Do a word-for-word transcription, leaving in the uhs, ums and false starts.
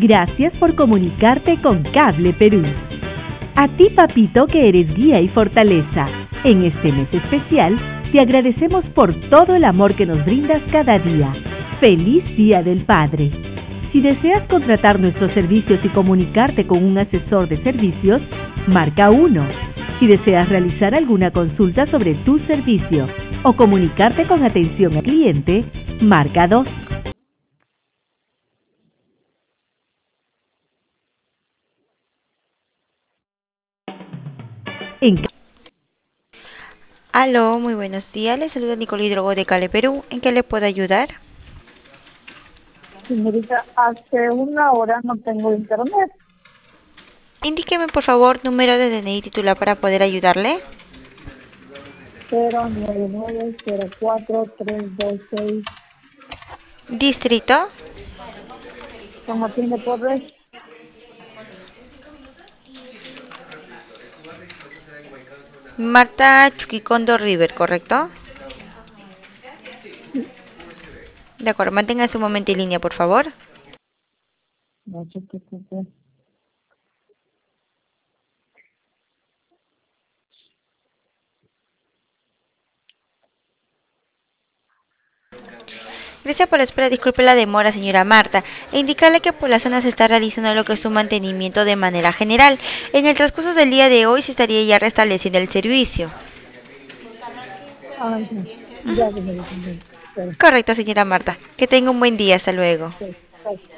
Gracias por comunicarte con Cable Perú. A ti, papito, que eres guía y fortaleza. En este mes especial, te agradecemos por todo el amor que nos brindas cada día. ¡Feliz Día del Padre! Si deseas contratar nuestros servicios y comunicarte con un asesor de servicios, marca uno. Si deseas realizar alguna consulta sobre tu servicio o comunicarte con atención al cliente, marca dos. En Aló, muy buenos días. Le saluda Nicole Hidrogo de Cale, Perú. ¿En qué le puedo ayudar? Señorita, hace una hora no tengo internet. Indíqueme, por favor, número de D N I titular para poder ayudarle. cero nueve nueve cero cuatro tres dos seis. Distrito. San Martín de Porres. Marta Chuquicondo River, ¿correcto? De acuerdo, manténgase un momento en línea, por favor. No sé qué fue. Gracias por la espera. Disculpe la demora, señora Marta. E indicarle que por la zona se está realizando lo que es su mantenimiento de manera general. En el transcurso del día de hoy se estaría ya restableciendo el servicio. Ah, ya, ya, señorita. Correcto, señora Marta. Que tenga un buen día. Hasta luego. Sí, sí.